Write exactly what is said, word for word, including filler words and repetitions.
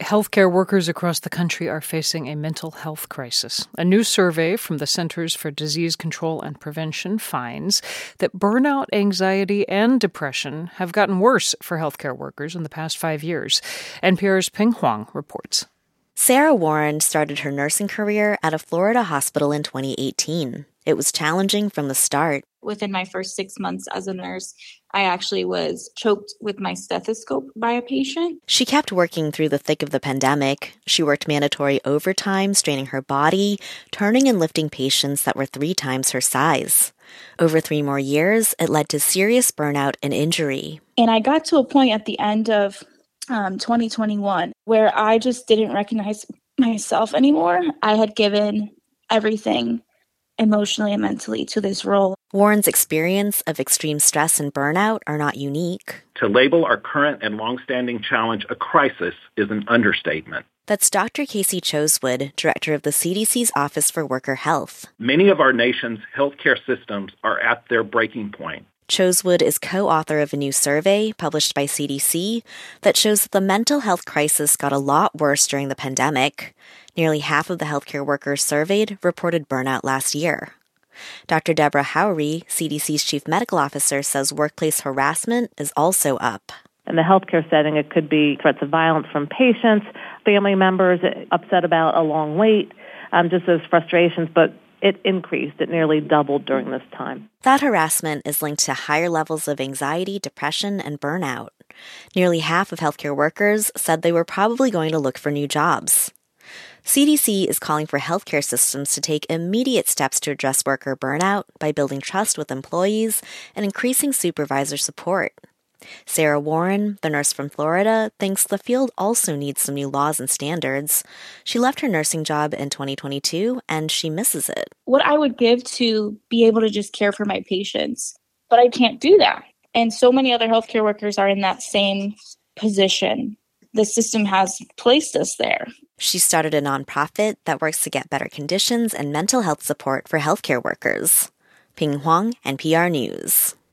Healthcare workers across the country are facing a mental health crisis. A new survey from the Centers for Disease Control and Prevention finds that burnout, anxiety, and depression have gotten worse for healthcare workers in the past five years. N P R's Ping Huang reports. Sarah Warren started her nursing career at a Florida hospital in twenty eighteen. It was challenging from the start. Within my first six months as a nurse, I actually was choked with my stethoscope by a patient. She kept working through the thick of the pandemic. She worked mandatory overtime, straining her body, turning and lifting patients that were three times her size. Over three more years, it led to serious burnout and injury. And I got to a point at the end of um, twenty twenty-one where I just didn't recognize myself anymore. I had given everything emotionally and mentally to this role. Warren's experience of extreme stress and burnout are not unique. To label our current and longstanding challenge a crisis is an understatement. That's Doctor Casey Chosewood, director of the C D C's Office for Worker Health. Many of our nation's healthcare systems are at their breaking point. Chosewood is co-author of a new survey published by C D C that shows that the mental health crisis got a lot worse during the pandemic. Nearly half of the healthcare workers surveyed reported burnout last year. Doctor Deborah Howry, C D C's chief medical officer, says workplace harassment is also up. In the healthcare setting, it could be threats of violence from patients, family members upset about a long wait, um, just those frustrations, but it increased. It nearly doubled during this time. That harassment is linked to higher levels of anxiety, depression, and burnout. Nearly half of healthcare workers said they were probably going to look for new jobs. C D C is calling for healthcare systems to take immediate steps to address worker burnout by building trust with employees and increasing supervisor support. Sarah Warren, the nurse from Florida, thinks the field also needs some new laws and standards. She left her nursing job in twenty twenty-two, and she misses it. What I would give to be able to just care for my patients, but I can't do that. And so many other healthcare workers are in that same position. The system has placed us there. She started a nonprofit that works to get better conditions and mental health support for healthcare workers. Ping Huang, N P R News.